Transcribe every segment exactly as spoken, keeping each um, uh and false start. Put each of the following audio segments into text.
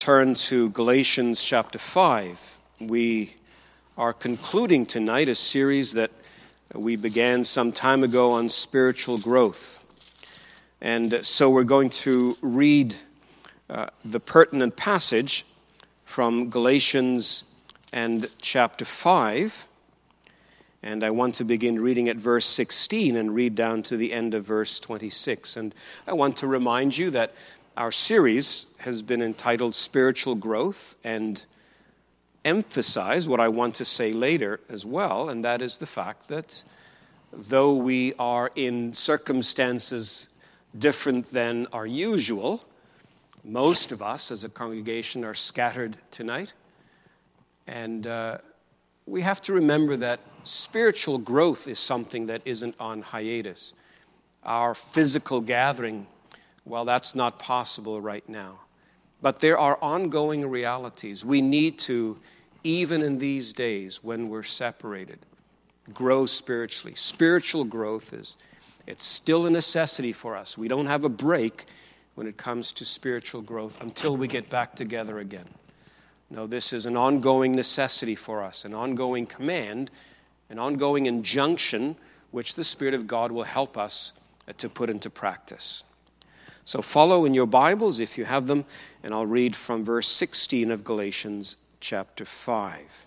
Turn to Galatians chapter five. We are concluding tonight a series that we began some time ago on spiritual growth. And so we're going to read uh, the pertinent passage from Galatians and chapter five. And I want to begin reading at verse sixteen and read down to the end of verse twenty-six. And I want to remind you that our series has been entitled Spiritual Growth, and emphasize what I want to say later as well, and that is the fact that though we are in circumstances different than our usual, most of us as a congregation are scattered tonight, and uh, we have to remember that spiritual growth is something that isn't on hiatus. Our physical gathering, well, that's not possible right now. But there are ongoing realities. We need to, even in these days when we're separated, grow spiritually. Spiritual growth is, it's still a necessity for us. We don't have a break when it comes to spiritual growth until we get back together again. No, this is an ongoing necessity for us, an ongoing command, an ongoing injunction which the Spirit of God will help us to put into practice. So follow in your Bibles if you have them, and I'll read from verse sixteen of Galatians chapter five.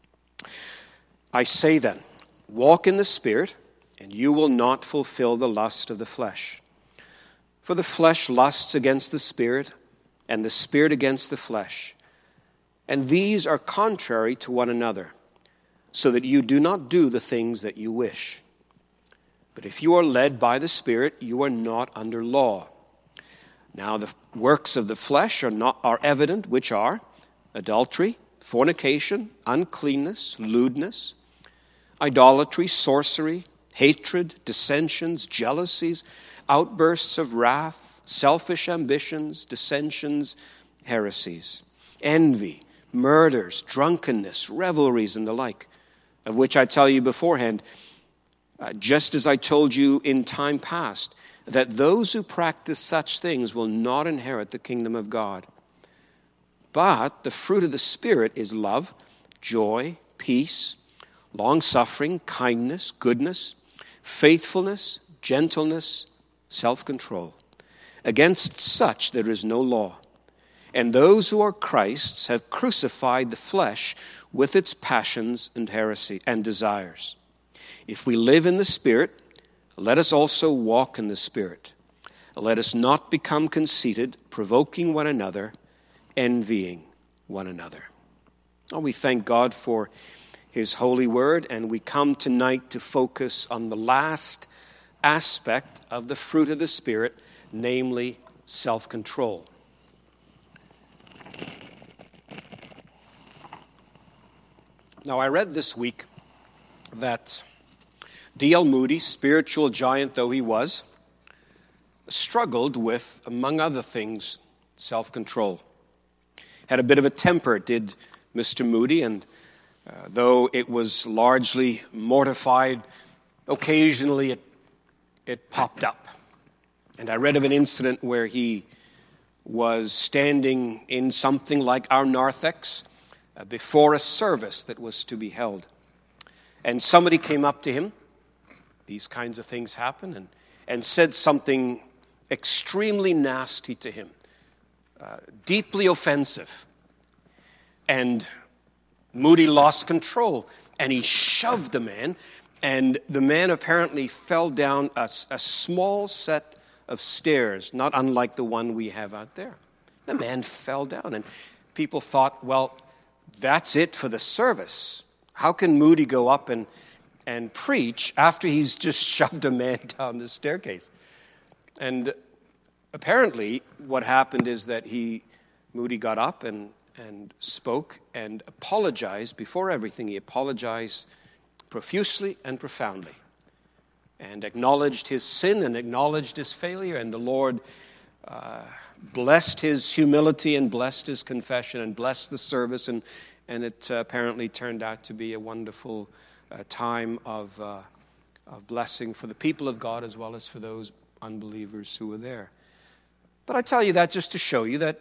I say then, walk in the Spirit, and you will not fulfill the lust of the flesh. For the flesh lusts against the Spirit, and the Spirit against the flesh. And these are contrary to one another, so that you do not do the things that you wish. But if you are led by the Spirit, you are not under law. Now the works of the flesh are not are evident, which are adultery, fornication, uncleanness, lewdness, idolatry, sorcery, hatred, dissensions, jealousies, outbursts of wrath, selfish ambitions, dissensions, heresies, envy, murders, drunkenness, revelries, and the like, of which I tell you beforehand, uh, just as I told you in time past, that those who practice such things will not inherit the kingdom of God. But the fruit of the Spirit is love, joy, peace, long-suffering, kindness, goodness, faithfulness, gentleness, self-control. Against such there is no law. And those who are Christ's have crucified the flesh with its passions and heresy and desires. If we live in the Spirit, let us also walk in the Spirit. Let us not become conceited, provoking one another, envying one another. Oh, we thank God for His holy word, and we come tonight to focus on the last aspect of the fruit of the Spirit, namely self-control. Now, I read this week that D L Moody, spiritual giant though he was, struggled with, among other things, self-control. Had a bit of a temper, did Mister Moody, and uh, though it was largely mortified, occasionally it, it popped up. And I read of an incident where he was standing in something like our narthex uh, before a service that was to be held. And somebody came up to him, these kinds of things happen, and, and said something extremely nasty to him, uh, deeply offensive. And Moody lost control, and he shoved the man, and the man apparently fell down a, a small set of stairs, not unlike the one we have out there. The man fell down, and people thought, well, that's it for the service. How can Moody go up and and preach after he's just shoved a man down the staircase? And apparently what happened is that he, Moody got up and, and spoke and apologized before everything. He apologized profusely and profoundly and acknowledged his sin and acknowledged his failure. And the Lord uh, blessed his humility and blessed his confession and blessed the service. And, and it uh, apparently turned out to be a wonderful a time of, uh, of blessing for the people of God as well as for those unbelievers who were there. But I tell you that just to show you that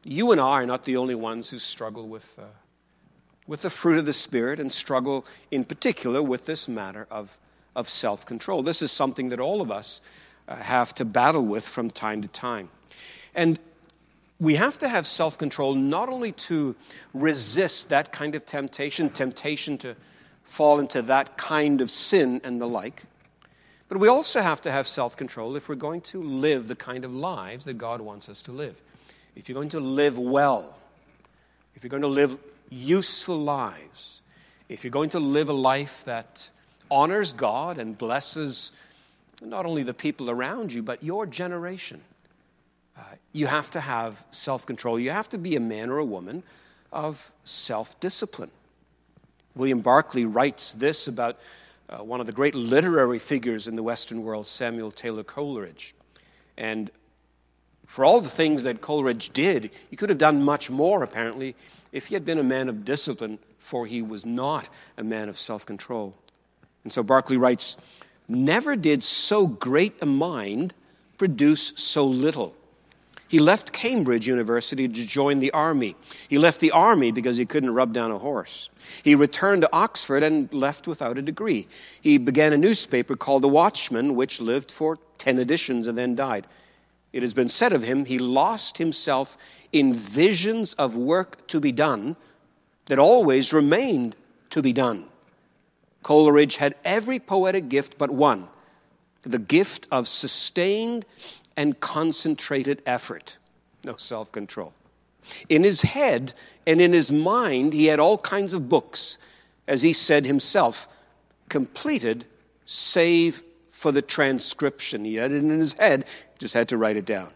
You and I are not the only ones who struggle with, uh, with the fruit of the Spirit and struggle in particular with this matter of, of self-control. This is something that all of us uh, have to battle with from time to time. And we have to have self-control not only to resist that kind of temptation, temptation to fall into that kind of sin and the like, but we also have to have self-control if we're going to live the kind of lives that God wants us to live. If you're going to live well, if you're going to live useful lives, if you're going to live a life that honors God and blesses not only the people around you, but your generation, uh, you have to have self-control. You have to be a man or a woman of self-discipline. William Barclay writes this about uh, one of the great literary figures in the Western world, Samuel Taylor Coleridge. And for all the things that Coleridge did, he could have done much more, apparently, if he had been a man of discipline, for he was not a man of self-control. And so Barclay writes, "Never did so great a mind produce so little. He left Cambridge University to join the army. He left the army because he couldn't rub down a horse. He returned to Oxford and left without a degree. He began a newspaper called The Watchman, which lived for ten editions and then died. It has been said of him, he lost himself in visions of work to be done that always remained to be done. Coleridge had every poetic gift but one, the gift of sustained and concentrated effort, no self-control. In his head and in his mind, he had all kinds of books, as he said himself, completed save for the transcription. He had it in his head, just had to write it down.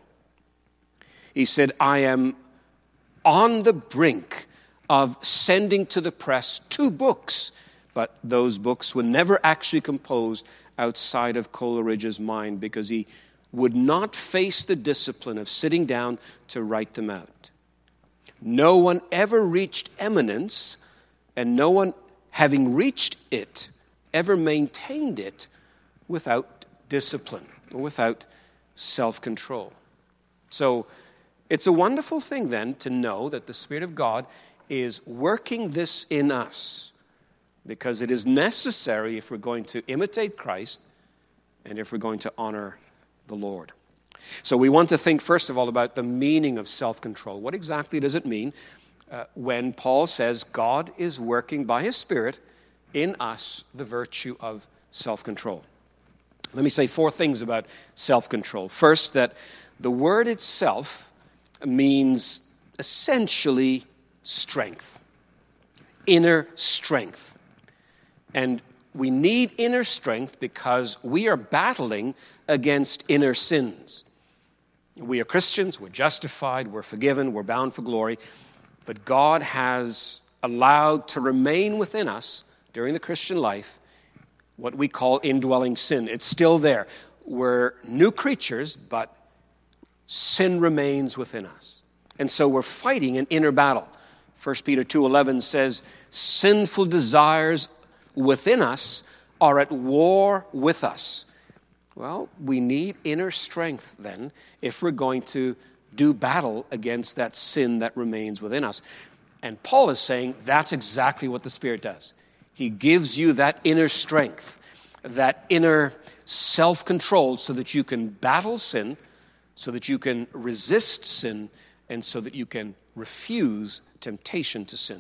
He said, I am on the brink of sending to the press two books, but those books were never actually composed outside of Coleridge's mind because he would not face the discipline of sitting down to write them out. No one ever reached eminence, and no one, having reached it, ever maintained it without discipline or without self-control. So it's a wonderful thing then to know that the Spirit of God is working this in us, because it is necessary if we're going to imitate Christ and if we're going to honor the Lord. So we want to think first of all about the meaning of self-control. What exactly does it mean uh, when Paul says God is working by His Spirit in us the virtue of self-control? Let me say four things about self-control. First, that the word itself means essentially strength, inner strength. And we need inner strength because we are battling against inner sins. We are Christians, we're justified, we're forgiven, we're bound for glory, but God has allowed to remain within us during the Christian life what we call indwelling sin. It's still there. We're new creatures, but sin remains within us. And so we're fighting an inner battle. First Peter two eleven says, sinful desires within us are at war with us. Well, we need inner strength then if we're going to do battle against that sin that remains within us. And Paul is saying that's exactly what the Spirit does. He gives you that inner strength, that inner self-control so that you can battle sin, so that you can resist sin, and so that you can refuse temptation to sin.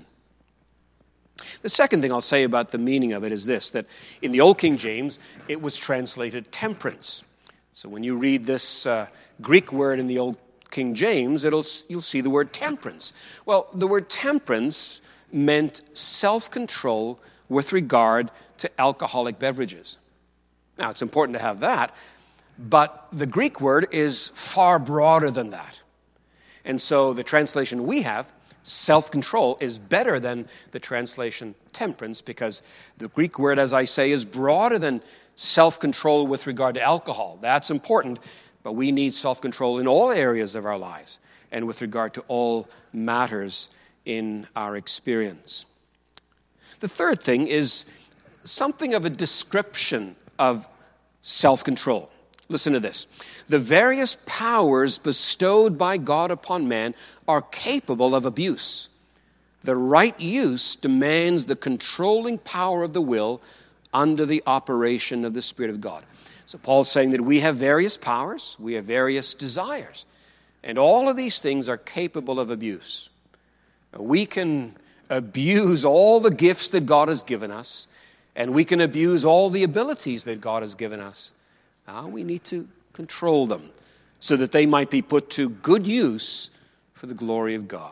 The second thing I'll say about the meaning of it is this, that in the Old King James, it was translated temperance. So when you read this uh, Greek word in the Old King James, it'll you'll see the word temperance. Well, the word temperance meant self-control with regard to alcoholic beverages. Now, it's important to have that, but the Greek word is far broader than that. And so the translation we have, self-control, is better than the translation temperance, because the Greek word, as I say, is broader than self-control with regard to alcohol. That's important, but we need self-control in all areas of our lives and with regard to all matters in our experience. The third thing is something of a description of self-control. Listen to this. The various powers bestowed by God upon man are capable of abuse. The right use demands the controlling power of the will under the operation of the Spirit of God. So Paul's saying that we have various powers, we have various desires, and all of these things are capable of abuse. We can abuse all the gifts that God has given us, and we can abuse all the abilities that God has given us. Now we need to control them so that they might be put to good use for the glory of God.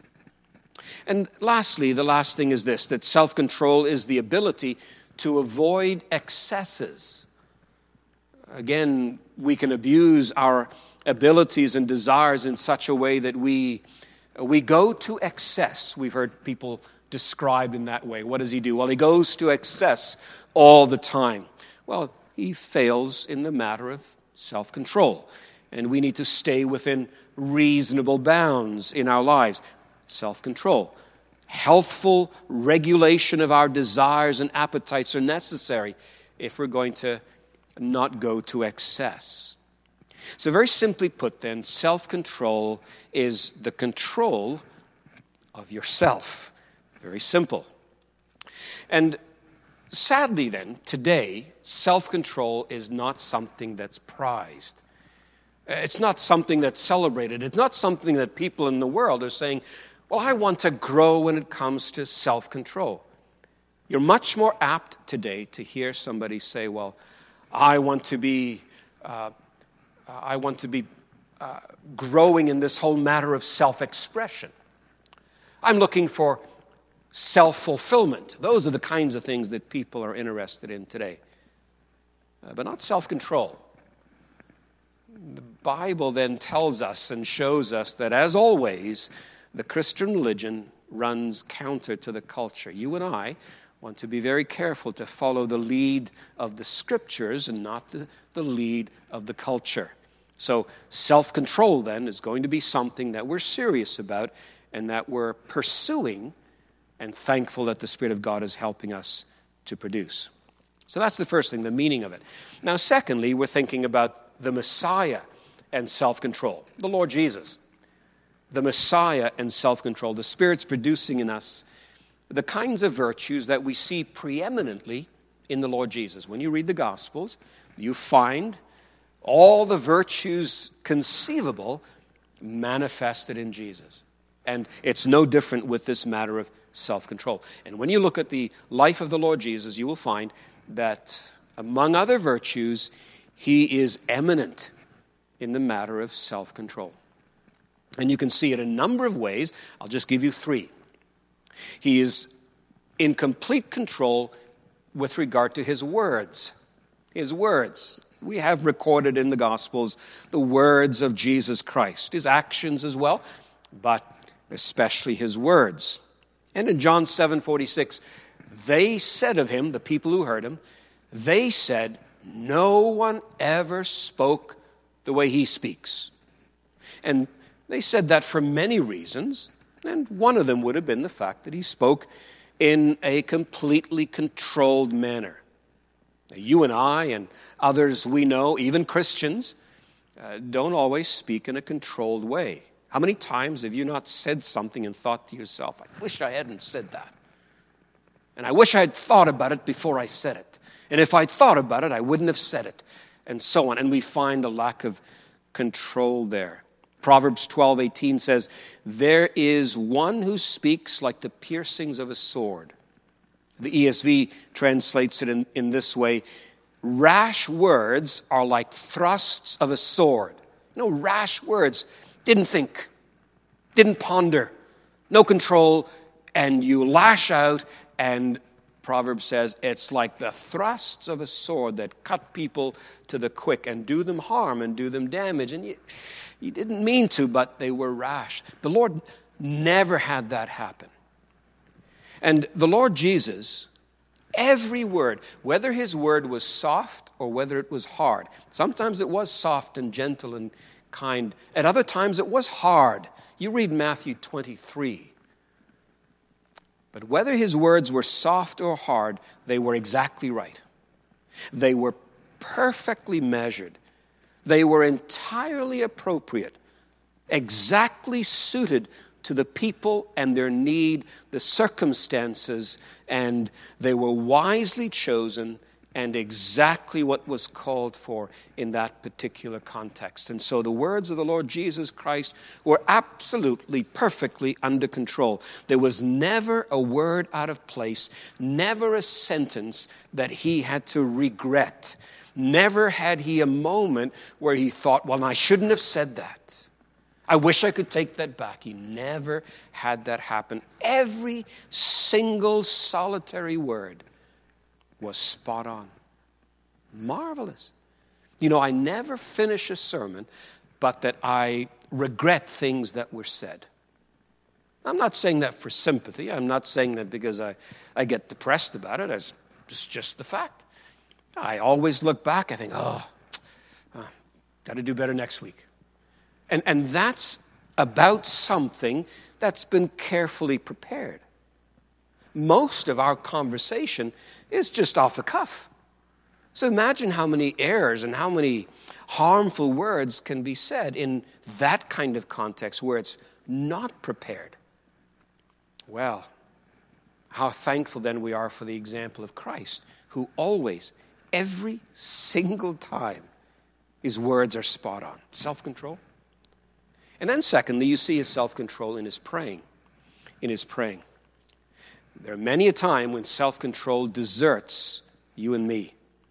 And lastly, the last thing is this, that self-control is the ability to avoid excesses. Again, we can abuse our abilities and desires in such a way that we, we go to excess. We've heard people described in that way. What does he do? Well, he goes to excess all the time. Well, he fails in the matter of self-control. And we need to stay within reasonable bounds in our lives. Self-control. Healthful regulation of our desires and appetites are necessary if we're going to not go to excess. So very simply put then, self-control is the control of yourself. Very simple. And sadly then, today, self-control is not something that's prized. It's not something that's celebrated. It's not something that people in the world are saying, well, I want to grow when it comes to self-control. You're much more apt today to hear somebody say, well, I want to be, uh, I want to be uh, growing in this whole matter of self-expression. I'm looking for self-fulfillment. Those are the kinds of things that people are interested in today. Uh, but not self-control. The Bible then tells us and shows us that, as always, the Christian religion runs counter to the culture. You and I want to be very careful to follow the lead of the Scriptures and not the, the lead of the culture. So self-control then is going to be something that we're serious about and that we're pursuing and thankful that the Spirit of God is helping us to produce. So that's the first thing, the meaning of it. Now, secondly, we're thinking about the Messiah and self-control, the Lord Jesus. The Messiah and self-control. The Spirit's producing in us the kinds of virtues that we see preeminently in the Lord Jesus. When you read the Gospels, you find all the virtues conceivable manifested in Jesus. And it's no different with this matter of self-control. And when you look at the life of the Lord Jesus, you will find that, among other virtues, he is eminent in the matter of self-control. And you can see it a number of ways. I'll just give you three. He is in complete control with regard to his words. His words. We have recorded in the Gospels the words of Jesus Christ. His actions as well, but especially his words. And in John seven forty-six, they said of him, the people who heard him, they said, no one ever spoke the way he speaks. And they said that for many reasons, and one of them would have been the fact that he spoke in a completely controlled manner. Now, you and I and others we know, even Christians, uh, don't always speak in a controlled way. How many times have you not said something and thought to yourself, I wish I hadn't said that. And I wish I had thought about it before I said it. And if I'd thought about it, I wouldn't have said it. And so on. And we find a lack of control there. Proverbs twelve eighteen says, there is one who speaks like the piercings of a sword. The E S V translates it in, in this way, rash words are like thrusts of a sword. No, rash words. Didn't think, didn't ponder, no control, and you lash out, and Proverbs says it's like the thrusts of a sword that cut people to the quick and do them harm and do them damage. And you, you didn't mean to, but they were rash. The Lord never had that happen. And the Lord Jesus, every word, whether his word was soft or whether it was hard, sometimes it was soft and gentle and kind. At other times it was hard. You read Matthew twenty-three. But whether his words were soft or hard, they were exactly right. They were perfectly measured. They were entirely appropriate, exactly suited to the people and their need, the circumstances, and they were wisely chosen and exactly what was called for in that particular context. And so the words of the Lord Jesus Christ were absolutely, perfectly under control. There was never a word out of place, never a sentence that he had to regret. Never had he a moment where he thought, well, I shouldn't have said that. I wish I could take that back. He never had that happen. Every single solitary word was spot on. Marvelous. You know, I never finish a sermon but that I regret things that were said. I'm not saying that for sympathy. I'm not saying that because I, I get depressed about it. It's just, just the fact. I always look back, I think, oh, oh got to do better next week. And, and that's about something that's been carefully prepared. Most of our conversation is just off the cuff. So imagine how many errors and how many harmful words can be said in that kind of context where it's not prepared. Well, how thankful then we are for the example of Christ, who always, every single time, his words are spot on. Self-control. And then secondly, you see his self-control in his praying. In his praying. There are many a time when self-control deserts you and me.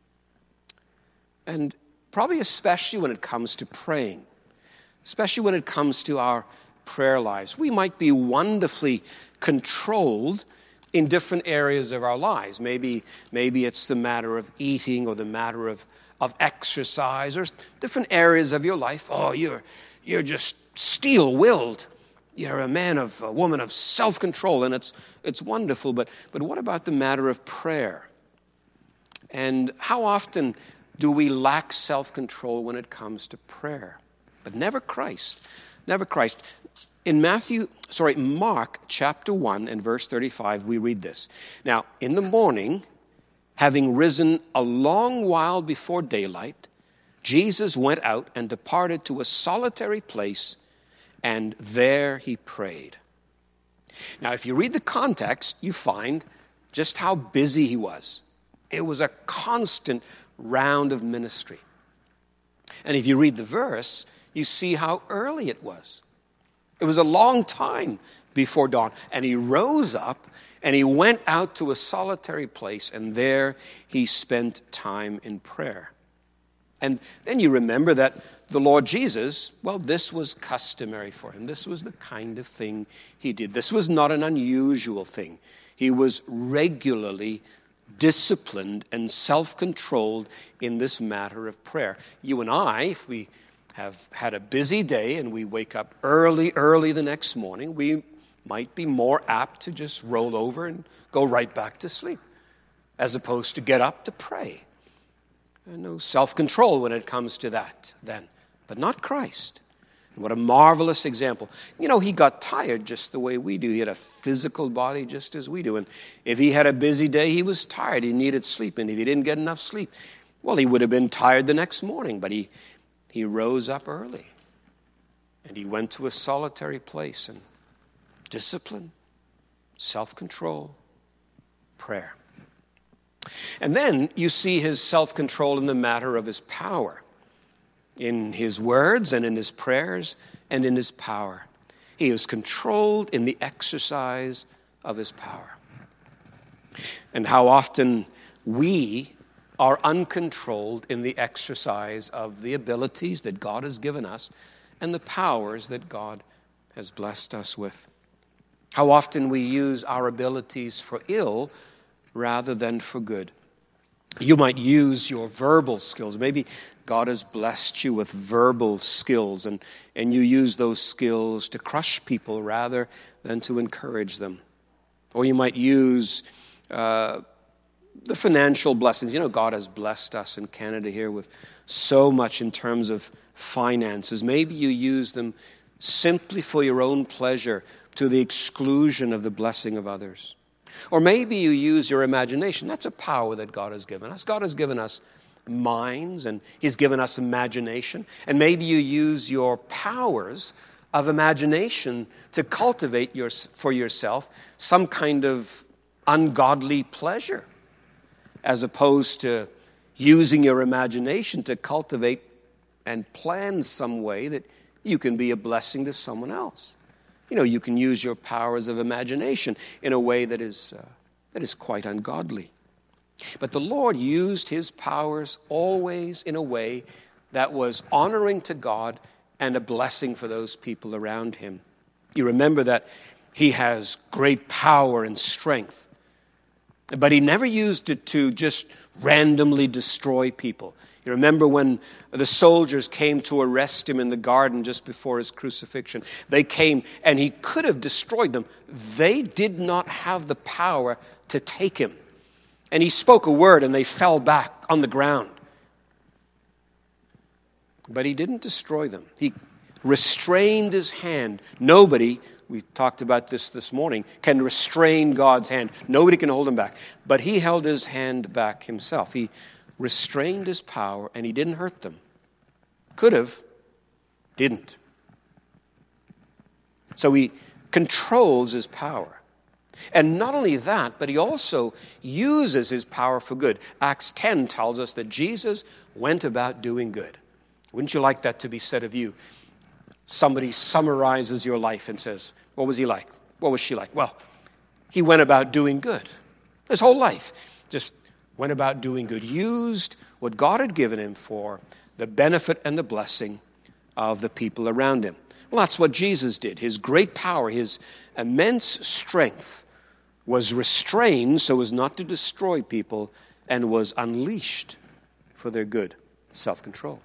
And probably especially when it comes to praying. Especially when it comes to our prayer lives. We might be wonderfully controlled in different areas of our lives. Maybe, maybe it's the matter of eating or the matter of, of exercise or different areas of your life. Oh, you're, you're just steel-willed. You're a man of, a woman of self-control, and it's it's wonderful. But but what about the matter of prayer? And how often do we lack self-control when it comes to prayer? But never Christ. Never Christ. In Matthew, sorry, Mark chapter one and verse thirty-five, we read this. Now, in the morning, having risen a long while before daylight, Jesus went out and departed to a solitary place, and there he prayed. Now, if you read the context, you find just how busy he was. It was a constant round of ministry. And if you read the verse, you see how early it was. It was a long time before dawn. And he rose up and he went out to a solitary place, and there he spent time in prayer. And then you remember that the Lord Jesus, well, this was customary for him. This was the kind of thing he did. This was not an unusual thing. He was regularly disciplined and self-controlled in this matter of prayer. You and I, if we have had a busy day and we wake up early, early the next morning, we might be more apt to just roll over and go right back to sleep, as opposed to get up to pray. And no self-control when it comes to that then, but not Christ. And what a marvelous example. You know, he got tired just the way we do. He had a physical body just as we do. And if he had a busy day, he was tired. He needed sleep. And if he didn't get enough sleep, well, he would have been tired the next morning. But he, he rose up early. And he went to a solitary place and discipline, self-control, prayer. And then you see his self-control in the matter of his power, in his words and in his prayers and in his power. He was controlled in the exercise of his power. And how often we are uncontrolled in the exercise of the abilities that God has given us and the powers that God has blessed us with. How often we use our abilities for ill rather than for good. You might use your verbal skills. Maybe God has blessed you with verbal skills, and, and you use those skills to crush people rather than to encourage them. Or you might use uh, the financial blessings. You know, God has blessed us in Canada here with so much in terms of finances. Maybe you use them simply for your own pleasure to the exclusion of the blessing of others. Or maybe you use your imagination. That's a power that God has given us. God has given us minds, and he's given us imagination. And maybe you use your powers of imagination to cultivate your, for yourself some kind of ungodly pleasure, as opposed to using your imagination to cultivate and plan some way that you can be a blessing to someone else. You know, you can use your powers of imagination in a way that is uh, that is quite ungodly. But the Lord used his powers always in a way that was honoring to God and a blessing for those people around him. You remember that he has great power and strength, but he never used it to just randomly destroy people. You remember when the soldiers came to arrest him in the garden just before his crucifixion. They came and he could have destroyed them. They did not have the power to take him. And he spoke a word and they fell back on the ground. But he didn't destroy them. He restrained his hand. Nobody, we talked about this this morning, can restrain God's hand. Nobody can hold him back. But he held his hand back himself. He restrained his power, and he didn't hurt them. Could have, didn't. So he controls his power. And not only that, but he also uses his power for good. Acts ten tells us that Jesus went about doing good. Wouldn't you like that to be said of you? Somebody summarizes your life and says, what was he like? What was she like? Well, he went about doing good. His whole life just went about doing good, used what God had given him for the benefit and the blessing of the people around him. Well, that's what Jesus did. His great power, his immense strength was restrained so as not to destroy people and was unleashed for their good, self-control.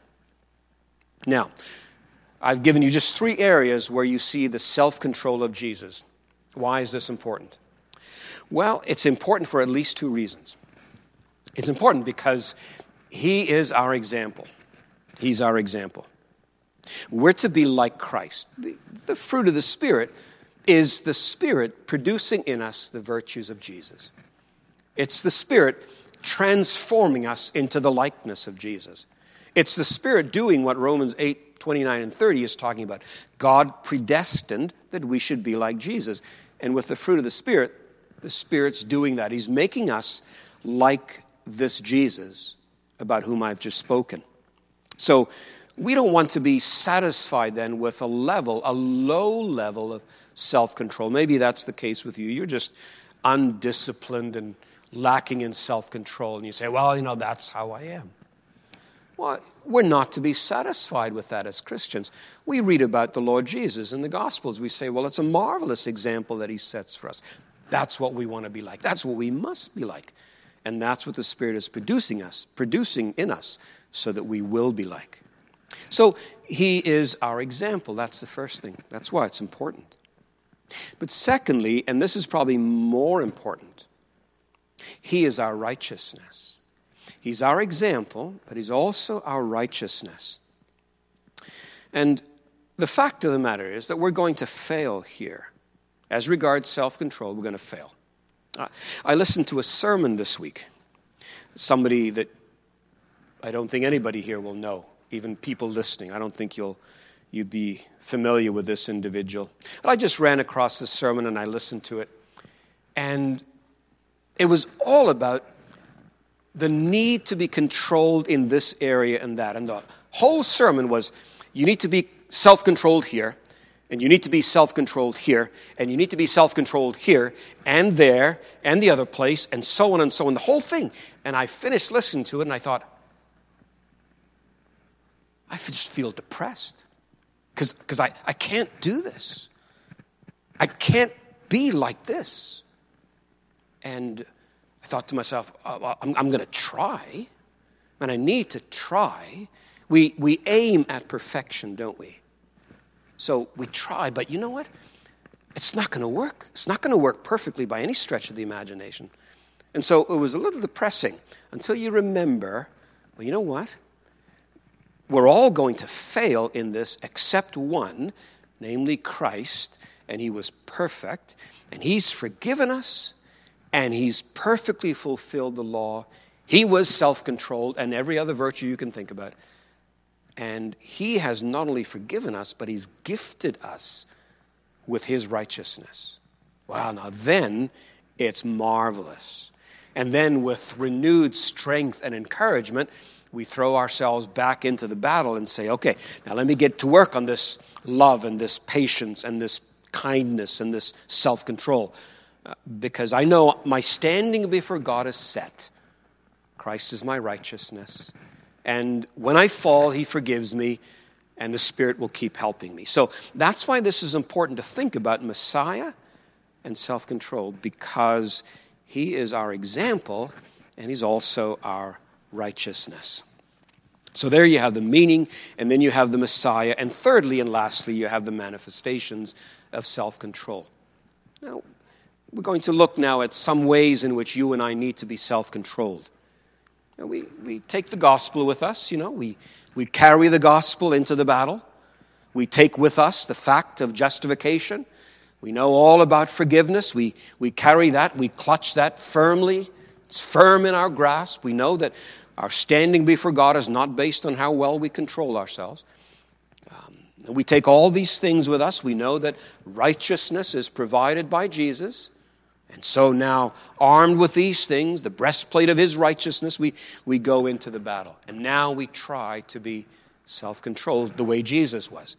Now, I've given you just three areas where you see the self-control of Jesus. Why is this important? Well, it's important for at least two reasons. It's important because he is our example. He's our example. We're to be like Christ. The, the fruit of the Spirit is the Spirit producing in us the virtues of Jesus. It's the Spirit transforming us into the likeness of Jesus. It's the Spirit doing what Romans eight, twenty-nine and thirty is talking about. God predestined that we should be like Jesus. And with the fruit of the Spirit, the Spirit's doing that. He's making us like this Jesus about whom I've just spoken. So we don't want to be satisfied then with a level, a low level of self-control. Maybe that's the case with you. You're just undisciplined and lacking in self-control. And you say, well, you know, that's how I am. Well, we're not to be satisfied with that as Christians. We read about the Lord Jesus in the Gospels. We say, well, it's a marvelous example that he sets for us. That's what we want to be like. That's what we must be like. And that's what the Spirit is producing us, producing in us, so that we will be like. So he is our example. That's the first thing. That's why it's important. But secondly, and this is probably more important, he is our righteousness. He's our example, but he's also our righteousness. And the fact of the matter is that we're going to fail here. As regards self-control, we're going to fail. I listened to a sermon this week. Somebody that I don't think anybody here will know, even people listening. I don't think you'll you'd be familiar with this individual. But I just ran across this sermon and I listened to it. And it was all about the need to be controlled in this area and that. And the whole sermon was, you need to be self-controlled here, and you need to be self-controlled here, and you need to be self-controlled here, and there, and the other place, and so on and so on. The whole thing. And I finished listening to it, and I thought, I just feel depressed. Because because I, I can't do this. I can't be like this. And I thought to myself, oh, I'm, I'm going to try. And I need to try. We we aim at perfection, don't we? So we try, but you know what? It's not going to work. It's not going to work perfectly by any stretch of the imagination. And so it was a little depressing until you remember, well, you know what? We're all going to fail in this except one, namely Christ, and he was perfect, and he's forgiven us, and he's perfectly fulfilled the law. He was self-controlled and every other virtue you can think about. And he has not only forgiven us, but he's gifted us with his righteousness. Wow, now then it's marvelous. And then with renewed strength and encouragement, we throw ourselves back into the battle and say, okay, now let me get to work on this love and this patience and this kindness and this self-control. Uh, because I know my standing before God is set. Christ is my righteousness. And when I fall, he forgives me, and the Spirit will keep helping me. So that's why this is important to think about Messiah and self-control, because he is our example, and he's also our righteousness. So there you have the meaning, and then you have the Messiah, and thirdly and lastly, you have the manifestations of self-control. Now, we're going to look now at some ways in which you and I need to be self-controlled. Now, we, we take the gospel with us, you know, we, we carry the gospel into the battle. We take with us the fact of justification. We know all about forgiveness. We, we carry that, we clutch that firmly. It's firm in our grasp. We know that our standing before God is not based on how well we control ourselves. Um, we take all these things with us. We know that righteousness is provided by Jesus. And so now, armed with these things, the breastplate of his righteousness, we, we go into the battle. And now we try to be self-controlled the way Jesus was.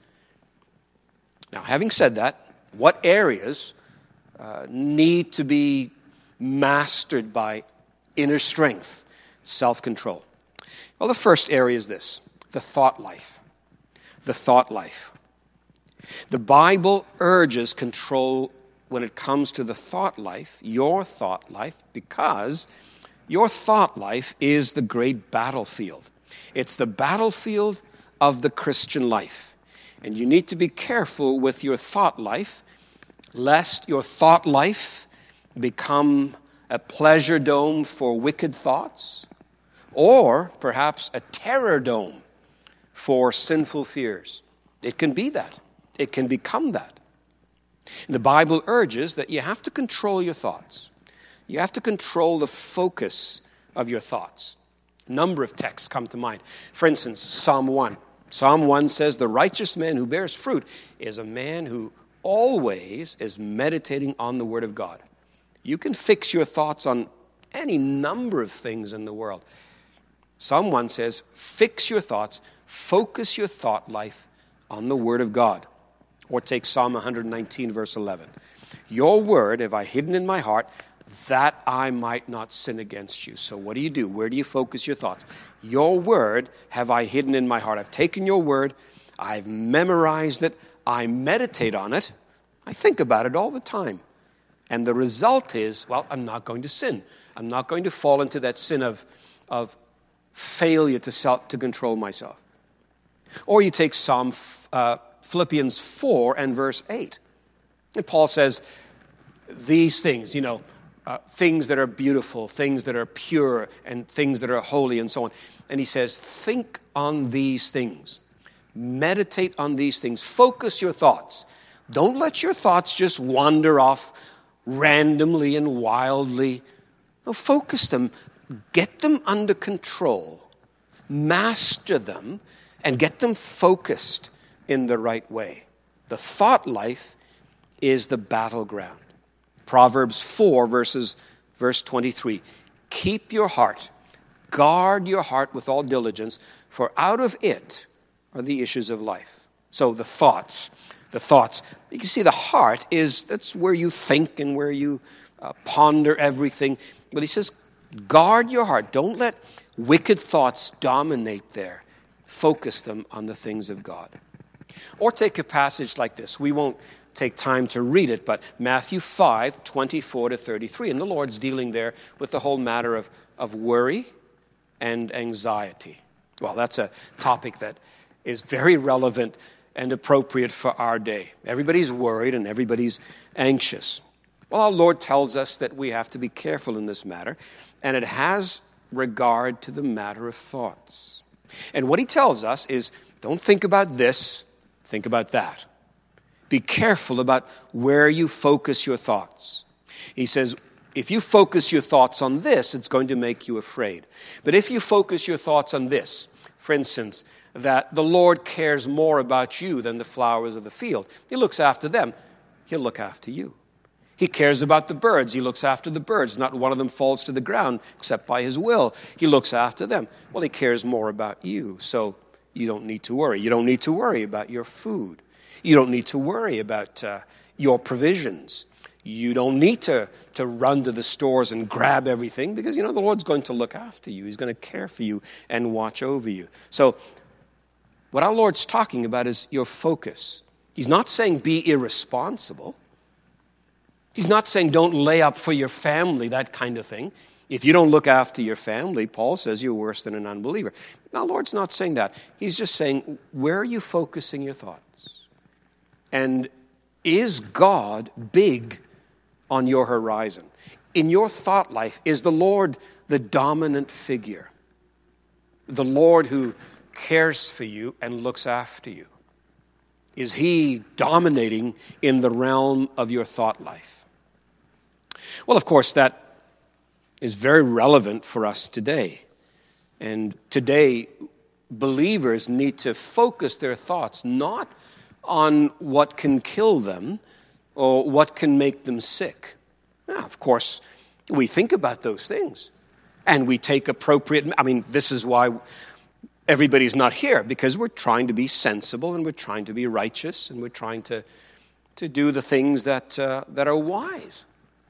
Now, having said that, what areas uh, need to be mastered by inner strength, self-control? Well, the first area is this, the thought life. The thought life. The Bible urges control when it comes to the thought life, your thought life, because your thought life is the great battlefield. It's the battlefield of the Christian life. And you need to be careful with your thought life, lest your thought life become a pleasure dome for wicked thoughts, or perhaps a terror dome for sinful fears. It can be that. It can become that. And the Bible urges that you have to control your thoughts. You have to control the focus of your thoughts. A number of texts come to mind. For instance, Psalm one. Psalm one says, the righteous man who bears fruit is a man who always is meditating on the Word of God. You can fix your thoughts on any number of things in the world. Psalm one says, fix your thoughts, focus your thought life on the Word of God. Or take Psalm one nineteen, verse eleven. Your word have I hidden in my heart, that I might not sin against you. So what do you do? Where do you focus your thoughts? Your word have I hidden in my heart. I've taken your word, I've memorized it, I meditate on it, I think about it all the time. And the result is, well, I'm not going to sin. I'm not going to fall into that sin of, of failure to self, to control myself. Or you take Psalm uh, Philippians four and verse eight. And Paul says, these things, you know, uh, things that are beautiful, things that are pure, and things that are holy, and so on. And he says, think on these things. Meditate on these things. Focus your thoughts. Don't let your thoughts just wander off randomly and wildly. No, focus them. Get them under control. Master them and get them focused in the right way. The thought life is the battleground. Proverbs four, verses, verse twenty-three. Keep your heart, guard your heart with all diligence, for out of it are the issues of life. So the thoughts, the thoughts. You can see the heart is, that's where you think and where you uh, ponder everything. But he says, guard your heart. Don't let wicked thoughts dominate there. Focus them on the things of God. Or take a passage like this. We won't take time to read it, but Matthew five, twenty-four to thirty-three. And the Lord's dealing there with the whole matter of, of worry and anxiety. Well, that's a topic that is very relevant and appropriate for our day. Everybody's worried and everybody's anxious. Well, our Lord tells us that we have to be careful in this matter, and it has regard to the matter of thoughts. And what he tells us is, don't think about this, think about that. Be careful about where you focus your thoughts. He says, if you focus your thoughts on this, it's going to make you afraid. But if you focus your thoughts on this, for instance, that the Lord cares more about you than the flowers of the field. He looks after them. He'll look after you. He cares about the birds. He looks after the birds. Not one of them falls to the ground except by his will. He looks after them. Well, he cares more about you, so you don't need to worry. You don't need to worry about your food. You don't need to worry about uh, your provisions. You don't need to, to run to the stores and grab everything because, you know, the Lord's going to look after you. He's going to care for you and watch over you. So what our Lord's talking about is your focus. He's not saying be irresponsible. He's not saying don't lay up for your family, that kind of thing. If you don't look after your family, Paul says you're worse than an unbeliever. Our Lord's not saying that. He's just saying, where are you focusing your thoughts? And is God big on your horizon? In your thought life, is the Lord the dominant figure? The Lord who cares for you and looks after you? Is he dominating in the realm of your thought life? Well, of course, that is very relevant for us today. And today, believers need to focus their thoughts not on what can kill them or what can make them sick. Now, of course, we think about those things and we take appropriate, I mean, this is why everybody's not here, because we're trying to be sensible and we're trying to be righteous and we're trying to, to do the things that, uh, that are wise.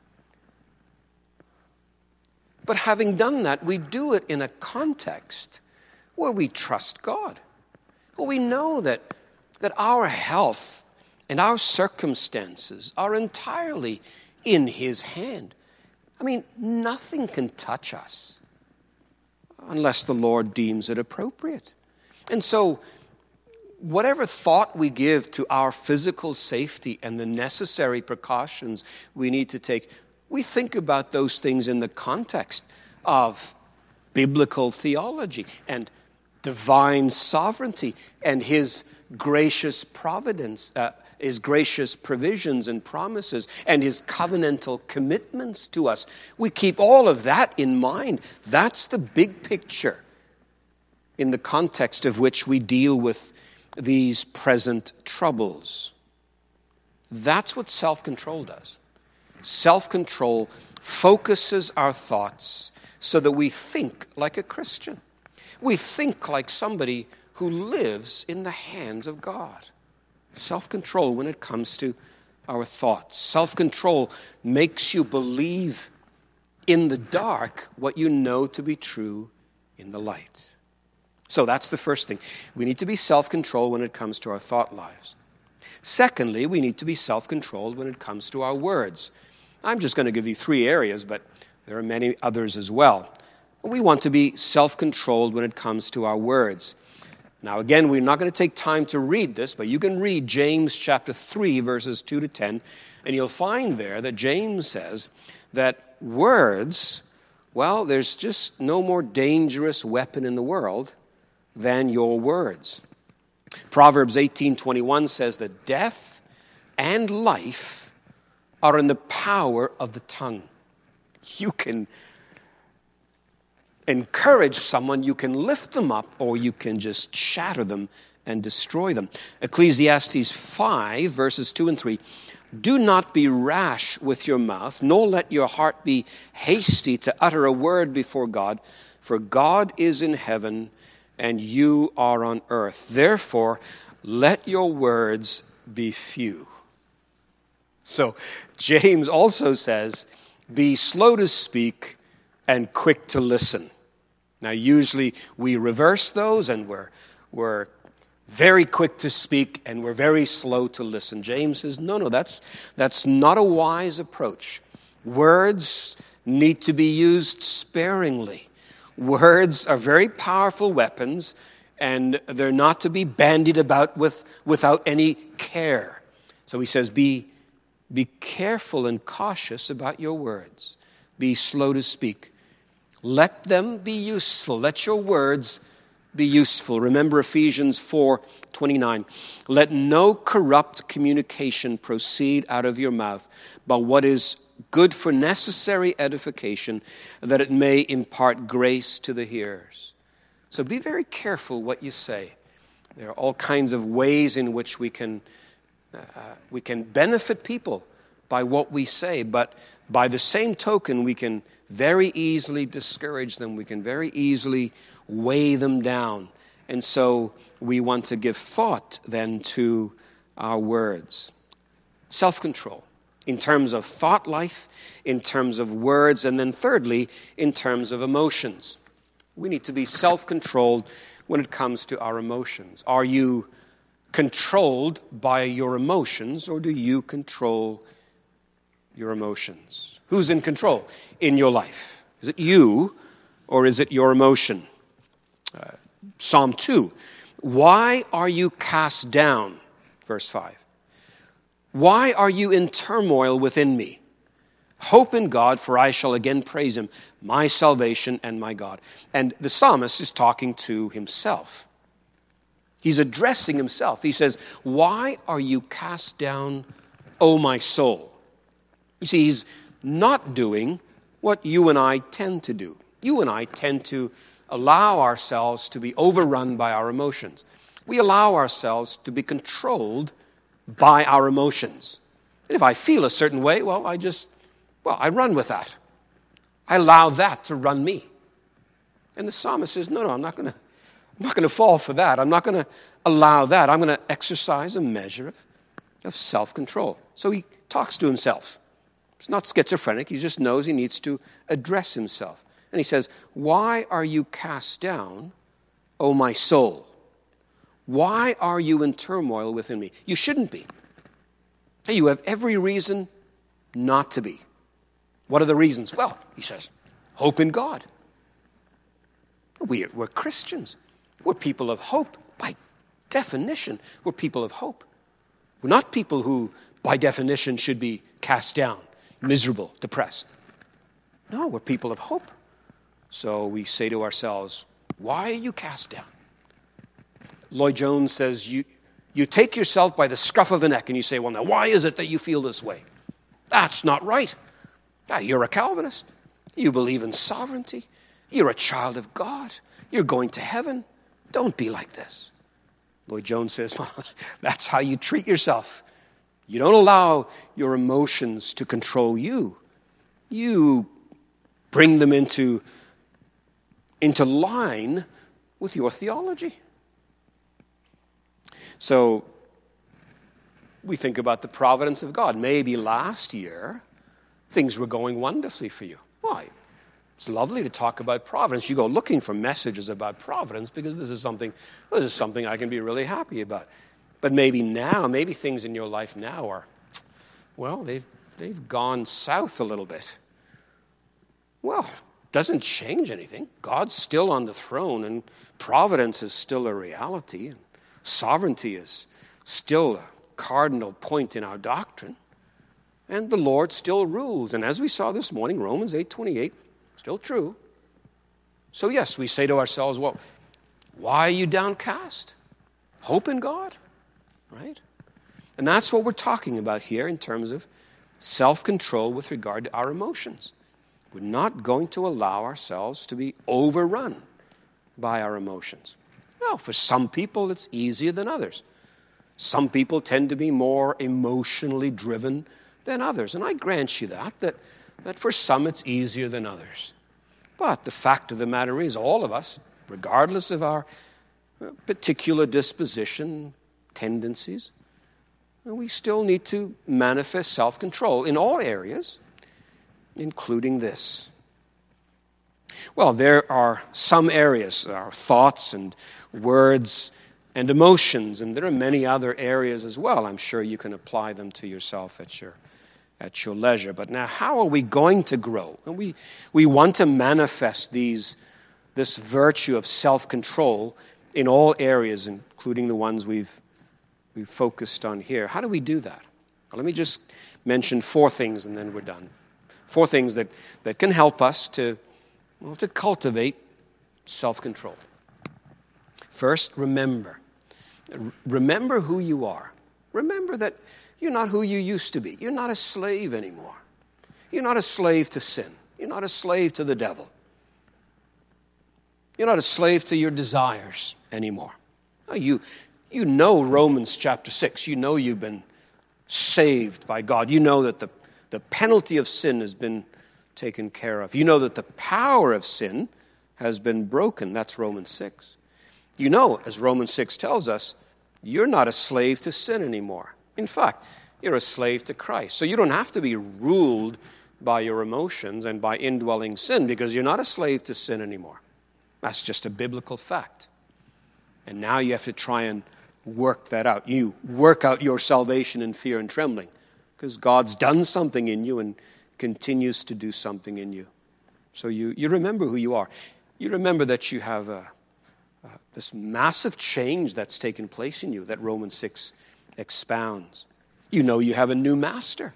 But having done that, we do it in a context where we trust God. Well, we know that, that our health and our circumstances are entirely in his hand. I mean, nothing can touch us unless the Lord deems it appropriate. And so, whatever thought we give to our physical safety and the necessary precautions we need to take, we think about those things in the context of biblical theology and divine sovereignty and his gracious providence, uh, his gracious provisions and promises, and his covenantal commitments to us. We keep all of that in mind. That's the big picture in the context of which we deal with these present troubles. That's what self-control does. Self-control focuses our thoughts so that we think like a Christian. We think like somebody who lives in the hands of God. Self-control when it comes to our thoughts. Self-control makes you believe in the dark what you know to be true in the light. So that's the first thing. We need to be self-controlled when it comes to our thought lives. Secondly, we need to be self-controlled when it comes to our words. I'm just going to give you three areas, but there are many others as well. We want to be self-controlled when it comes to our words. Now, again, we're not going to take time to read this, but you can read James chapter three, verses two to ten, and you'll find there that James says that words, well, there's just no more dangerous weapon in the world than your words. Proverbs eighteen twenty-one says that death and life are in the power of the tongue. You can encourage someone, you can lift them up, or you can just shatter them and destroy them. Ecclesiastes five, verses two and three. Do not be rash with your mouth, nor let your heart be hasty to utter a word before God, for God is in heaven and you are on earth. Therefore, let your words be few. So, James also says, be slow to speak and quick to listen. Now, usually we reverse those and we're, we're very quick to speak and we're very slow to listen. James says, no, no, that's, that's not a wise approach. Words need to be used sparingly. Words are very powerful weapons and they're not to be bandied about with, without any care. So he says, be, be careful and cautious about your words. Be slow to speak. Let them be useful. Let your words be useful. Remember Ephesians four twenty-nine. Let no corrupt communication proceed out of your mouth, but what is good for necessary edification, that it may impart grace to the hearers. So be very careful what you say. There are all kinds of ways in which we can uh, we can benefit people by what we say, but by the same token, we can very easily discourage them. We can very easily weigh them down. And so we want to give thought then to our words. Self-control in terms of thought life, in terms of words, and then thirdly, in terms of emotions. We need to be self-controlled when it comes to our emotions. Are you controlled by your emotions, or do you control your emotions? Who's in control in your life? Is it you, or is it your emotion? Uh, Psalm two. Why are you cast down? Verse five. Why are you in turmoil within me? Hope in God, for I shall again praise him, my salvation and my God. And the psalmist is talking to himself. He's addressing himself. He says, why are you cast down, O my soul? You see, he's not doing what you and I tend to do. You and I tend to allow ourselves to be overrun by our emotions. We allow ourselves to be controlled by our emotions. And if I feel a certain way, well, I just, well, I run with that. I allow that to run me. And the psalmist says, no, no, I'm not going to I'm not going to fall for that. I'm not going to allow that. I'm going to exercise a measure of, of self-control. So he talks to himself. He's not schizophrenic. He just knows he needs to address himself. And he says, why are you cast down, O my soul? Why are you in turmoil within me? You shouldn't be. You have every reason not to be. What are the reasons? Well, he says, hope in God. We're, we're Christians. We're people of hope. By definition, we're people of hope. We're not people who, by definition, should be cast down, miserable, depressed. No, we're people of hope. So we say to ourselves, why are you cast down? Lloyd Jones says, you, you take yourself by the scruff of the neck and you say, well, now, why is it that you feel this way? That's not right. Ah, you're a Calvinist. You believe in sovereignty. You're a child of God. You're going to heaven. Don't be like this. Lloyd Jones says, well, that's how you treat yourself. You don't allow your emotions to control you. You bring them into, into line with your theology. So we think about the providence of God. Maybe last year things were going wonderfully for you. Why? It's lovely to talk about providence. You go looking for messages about providence because this is something, well, this is something I can be really happy about. But maybe now, maybe things in your life now are, well, they've, they've gone south a little bit. Well, doesn't change anything. God's still on the throne, and providence is still a reality, and sovereignty is still a cardinal point in our doctrine, and the Lord still rules. And as we saw this morning, Romans eight twenty-eight, still true. So yes, we say to ourselves, well, why are you downcast? Hope in God, right? And that's what we're talking about here in terms of self-control with regard to our emotions. We're not going to allow ourselves to be overrun by our emotions. Well, for some people, it's easier than others. Some people tend to be more emotionally driven than others. And I grant you that, that, that for some it's easier than others. But the fact of the matter is, all of us, regardless of our particular disposition, tendencies, we still need to manifest self-control in all areas, including this. Well, there are some areas, our thoughts and words and emotions, and there are many other areas as well. I'm sure you can apply them to yourself at your at your leisure. But now, how are we going to grow? And we we want to manifest these this virtue of self-control in all areas, including the ones we've we've focused on here. How do we do that? Well, let me just mention four things, and then we're done. Four things that, that can help us to well, to cultivate self-control. First, remember. Remember who you are. Remember that you're not who you used to be. You're not a slave anymore. You're not a slave to sin. You're not a slave to the devil. You're not a slave to your desires anymore. No, you, you know Romans chapter six. You know you've been saved by God. You know that the, the penalty of sin has been taken care of. You know that the power of sin has been broken. That's Romans six. You know, as Romans six tells us, you're not a slave to sin anymore. In fact, you're a slave to Christ. So you don't have to be ruled by your emotions and by indwelling sin because you're not a slave to sin anymore. That's just a biblical fact. And now you have to try and work that out. You work out your salvation in fear and trembling because God's done something in you and continues to do something in you. So you, you remember who you are. You remember that you have a, uh, this massive change that's taken place in you that Romans six expounds. You know you have a new master.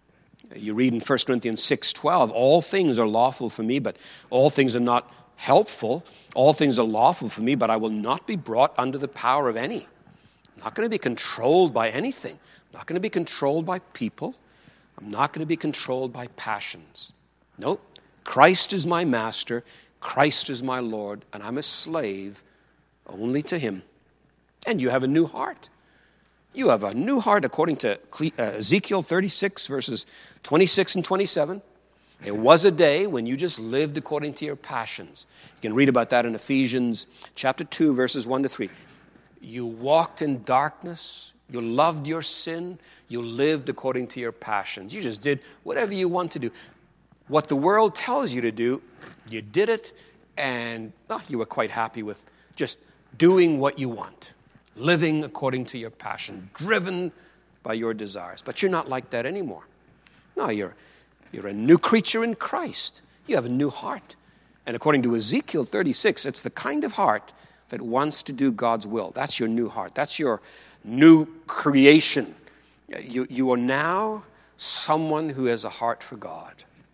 You read in First Corinthians six twelve, all things are lawful for me, but all things are not helpful. All things are lawful for me, but I will not be brought under the power of any. I'm not going to be controlled by anything. I'm not going to be controlled by people. I'm not going to be controlled by passions. Nope. Christ is my master. Christ is my Lord, and I'm a slave only to him. And you have a new heart. You have a new heart according to Ezekiel thirty-six, verses twenty-six and twenty-seven. There was a day when you just lived according to your passions. You can read about that in Ephesians chapter two, verses one to three. You walked in darkness. You loved your sin. You lived according to your passions. You just did whatever you want to do. What the world tells you to do, you did it, and oh, you were quite happy with just doing what you want, living according to your passion, driven by your desires. But you're not like that anymore. No, you're, you're a new creature in Christ. You have a new heart. And according to Ezekiel thirty-six, it's the kind of heart that wants to do God's will. That's your new heart. That's your new creation. You, you are now someone who has a heart for God.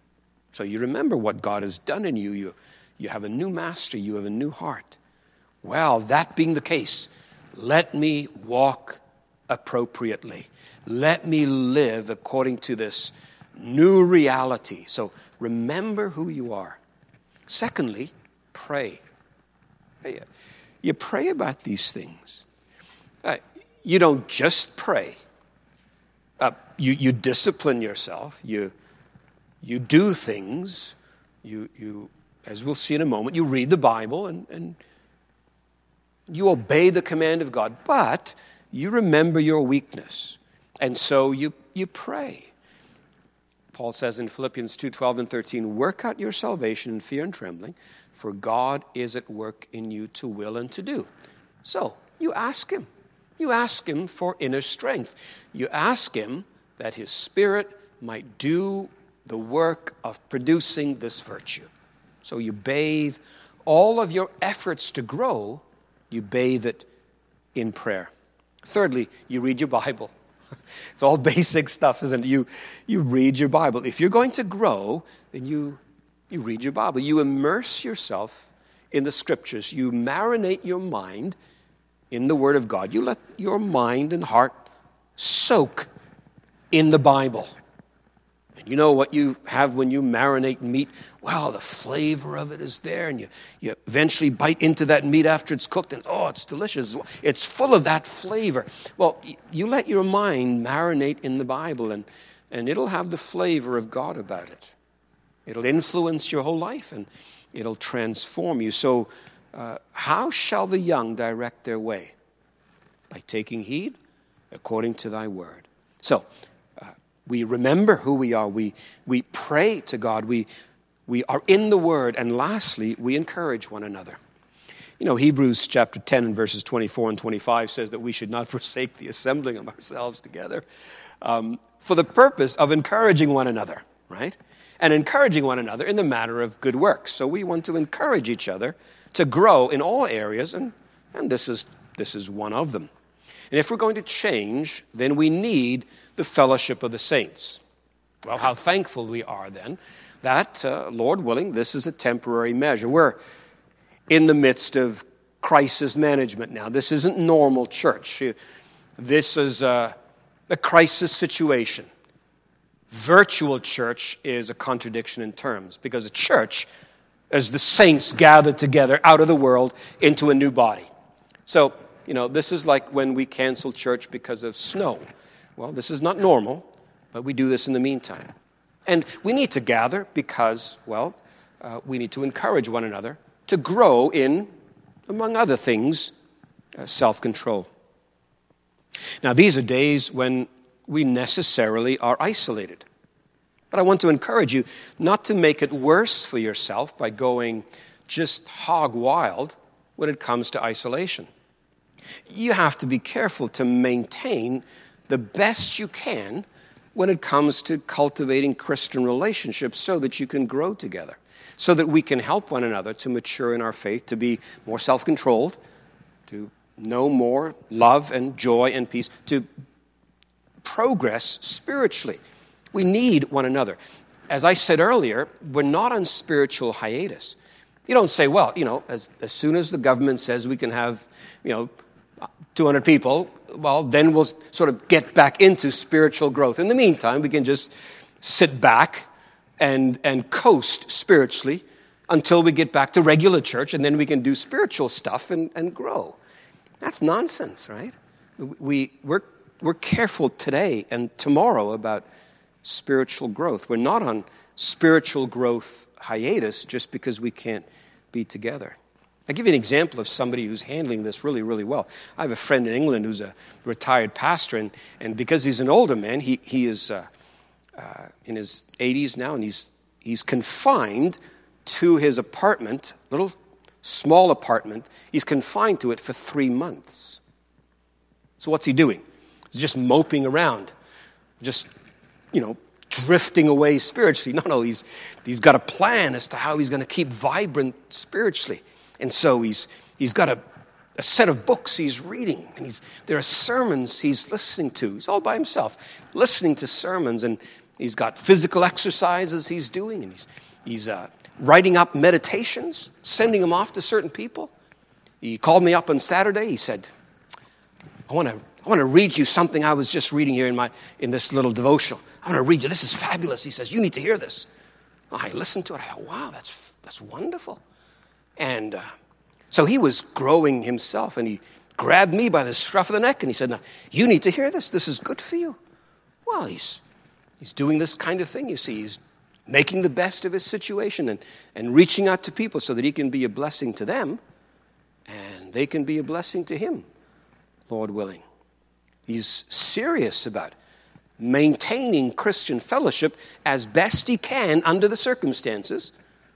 So you remember what God has done in you. You, you have a new master. You have a new heart. Well, that being the case, let me walk appropriately. Let me live according to this new reality. So remember who you are. Secondly, pray. You pray about these things. Uh, you don't just pray. Uh, you, you discipline yourself. You You do things, you, you, as we'll see in a moment, you read the Bible and, and you obey the command of God, but you remember your weakness, and so you, you pray. Paul says in Philippians two twelve and thirteen, work out your salvation in fear and trembling, for God is at work in you to will and to do. So you ask him. You ask him for inner strength. You ask him that his Spirit might do the work of producing this virtue. So you bathe all of your efforts to grow, you bathe it in prayer. Thirdly, you read your Bible. It's all basic stuff, isn't it? You, you read your Bible. If you're going to grow, then you, you read your Bible. You immerse yourself in the Scriptures. You marinate your mind in the Word of God. You let your mind and heart soak in the Bible. You know what you have when you marinate meat? Wow, the flavor of it is there, and you, you eventually bite into that meat after it's cooked, and oh, it's delicious. It's full of that flavor. Well, you let your mind marinate in the Bible, and, and it'll have the flavor of God about it. It'll influence your whole life, and it'll transform you. So uh, how shall the young direct their way? By taking heed according to thy word. So, we remember who we are. We we pray to God. We we are in the Word. And lastly, we encourage one another. You know, Hebrews chapter ten and verses twenty-four and twenty-five says that we should not forsake the assembling of ourselves together um, for the purpose of encouraging one another, right? And encouraging one another in the matter of good works. So we want to encourage each other to grow in all areas, and, and this is this is one of them. And if we're going to change, then we need the fellowship of the saints. Well, how thankful we are then that, uh, Lord willing, this is a temporary measure. We're in the midst of crisis management now. This isn't normal church. This is a, a crisis situation. virtual church is a contradiction in terms, because a church is the saints gathered together out of the world into a new body. So, you know, this is like when we cancel church because of snow. Well, this is not normal, but we do this in the meantime. And we need to gather because, well, uh, we need to encourage one another to grow in, among other things, uh, self-control. Now, these are days when we necessarily are isolated. But I want to encourage you not to make it worse for yourself by going just hog wild when it comes to isolation. You have to be careful to maintain the best you can when it comes to cultivating Christian relationships so that you can grow together, so that we can help one another to mature in our faith, to be more self-controlled, to know more love and joy and peace, to progress spiritually. We need one another. As I said earlier, we're not on spiritual hiatus. You don't say, well, you know, as, as soon as the government says we can have, you know, two hundred people, well, then we'll sort of get back into spiritual growth. In the meantime, we can just sit back and, and coast spiritually until we get back to regular church, and then we can do spiritual stuff and, and grow. That's nonsense, right? We, we're, we're careful today and tomorrow about spiritual growth. We're not on spiritual growth hiatus just because we can't be together. I'll give you an example of somebody who's handling this really, really well. I have a friend in England who's a retired pastor, and, and because he's an older man, he, he is uh, uh, in his eighties now, and he's, he's confined to his apartment, little small apartment. He's confined to it for three months. So what's he doing? He's just moping around, just, you know, drifting away spiritually. No, no, he's he's got a plan as to how he's going to keep vibrant spiritually. And so he's he's got a, a set of books he's reading, and he's there are sermons he's listening to. He's all by himself, listening to sermons, and he's got physical exercises he's doing, and he's he's uh, writing up meditations, sending them off to certain people. He called me up on Saturday. He said, "I want to I want to read you something I was just reading here in my in this little devotional. I want to read you. This is fabulous." He says, "You need to hear this." Well, I listened to it. I thought, wow, that's that's wonderful. And uh, so he was growing himself, and he grabbed me by the scruff of the neck, and he said, "Now, you need to hear this. This is good for you." Well, he's he's doing this kind of thing, you see. He's making the best of his situation and, and reaching out to people so that he can be a blessing to them, and they can be a blessing to him, Lord willing. He's serious about maintaining Christian fellowship as best he can under the circumstances,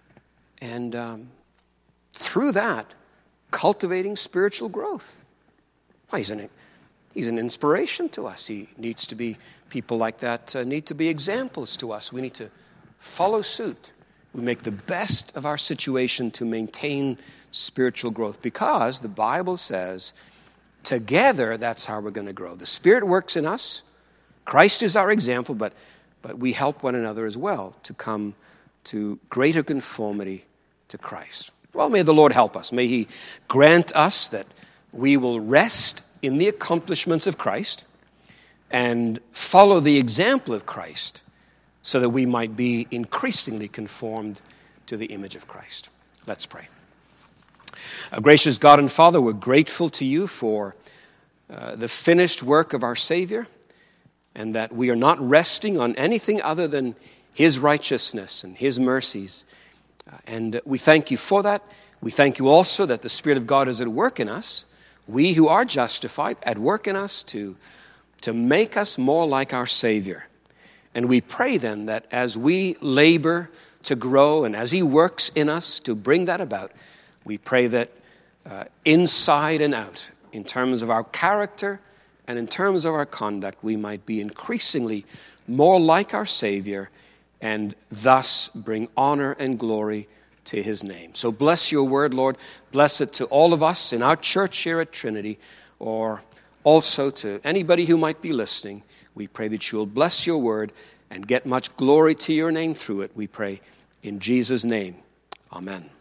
and um, through that, cultivating spiritual growth. Well, he's an, he's an inspiration to us. He needs to be, people like that uh, need to be examples to us. We need to follow suit. We make the best of our situation to maintain spiritual growth, because the Bible says, together, that's how we're going to grow. The Spirit works in us. Christ is our example, but, but we help one another as well to come to greater conformity to Christ. Well, may the Lord help us. May He grant us that we will rest in the accomplishments of Christ and follow the example of Christ so that we might be increasingly conformed to the image of Christ. Let's pray. Our gracious God and Father, we're grateful to you for uh, the finished work of our Savior, and that we are not resting on anything other than His righteousness and His mercies. Uh, and we thank you for that. We thank you also that the Spirit of God is at work in us, we who are justified, at work in us to, to make us more like our Savior. And we pray then that as we labor to grow and as He works in us to bring that about, we pray that uh, inside and out, in terms of our character and in terms of our conduct, we might be increasingly more like our Savior and thus bring honor and glory to His name. So bless your word, Lord. Bless it to all of us in our church here at Trinity, or also to anybody who might be listening. We pray that you'll bless your word and get much glory to your name through it, we pray in Jesus' name. Amen.